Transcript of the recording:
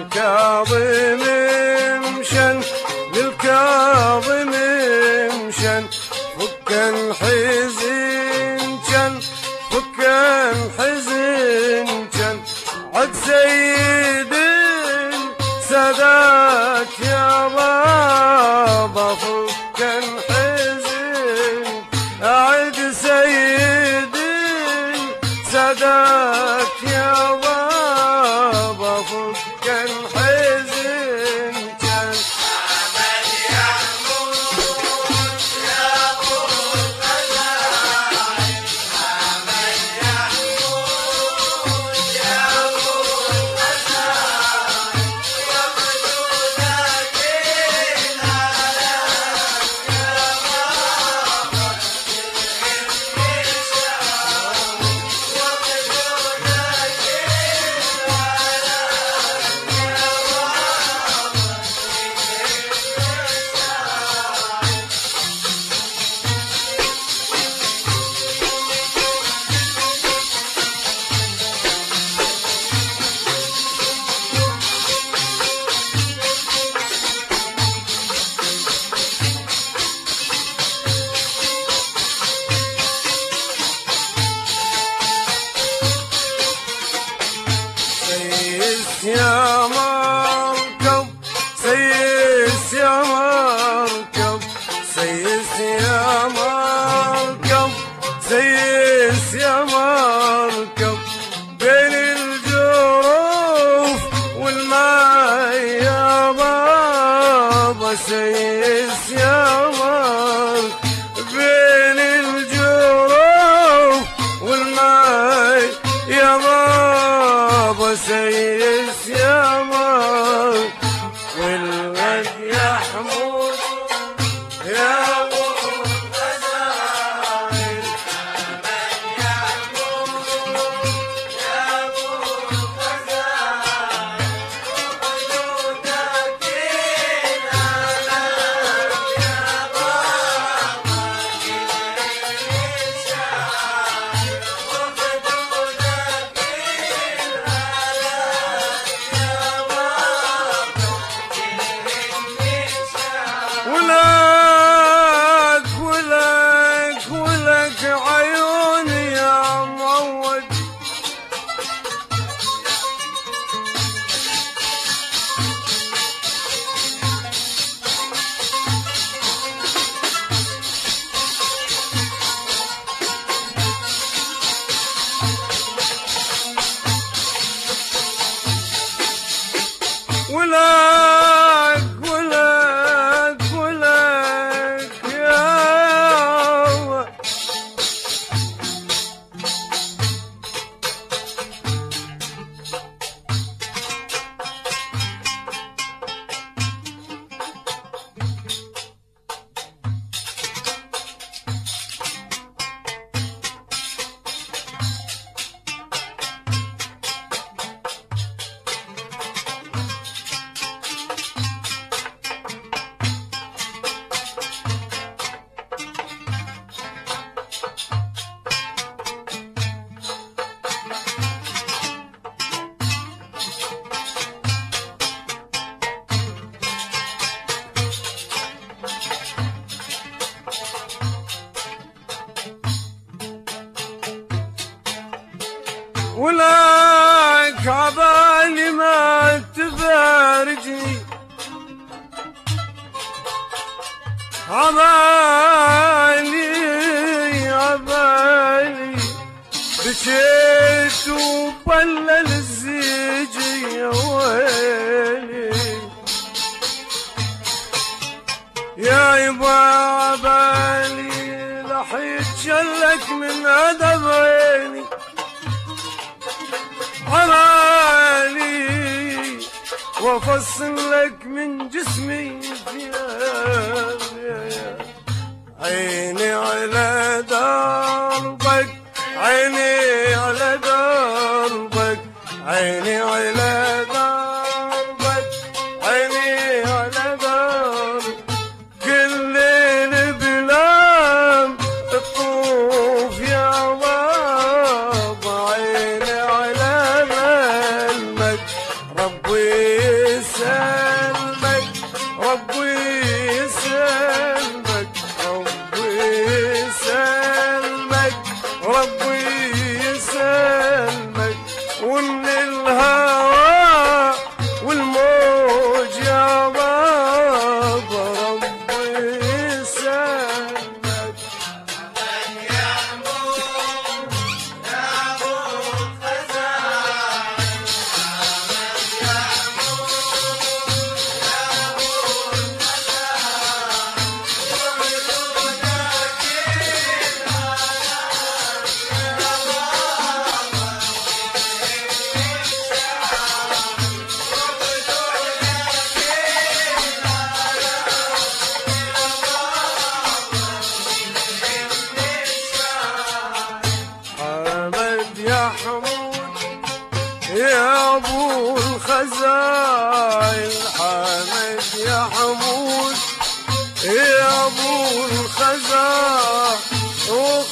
للكاظم مشن للكاظم مشن فك الحزن كان فك الحزن كان عد سيد سادات يا بابا فك الحزن عد سيد سادات يا بابا فك الحزن كان عمل يحمود يا ابو الخزاعي عمل يحمود يا ابو الخزاعي وخدودك العلاج يا بابا سيس يا مركب سيس يا مركب سيس يا مركب سيس يا مركب بين الجروف والماء يا بابا سيس يا مركب بين الجروف والماء يا بابا سيس يا مار والغد يحمود يا ابو الخزاعي عمل يحمود يا ابو الخزاعي وخدودك العلاج يا بابا الشاعر وخدودك العلاج يا بابا الشاعر ولك ولك ولك عيوني يا معود ولك ولك ولك يا ولك عبالي ما تفارجني عبالي بكيت وبلل الزيجي يا ويلي يا يبا عبالي لح يتشلك من أدب عيني عبالي وافصل لك من جسمي ثياب عيني على دربك عيني على دربك عيني على دربك عيني على دربك كل ليل بلام تطوف يا بابا عيني على ملمك ربي يسلمك ربي يسلمك ربي يسلمك ربي يسلمك ومن الهوى والموج يا بابا ربي يسلمك يا أبو الخزائن يا حمد يا حمود يا ابو الخزائن حمد يا حمود يا ابو الخزائن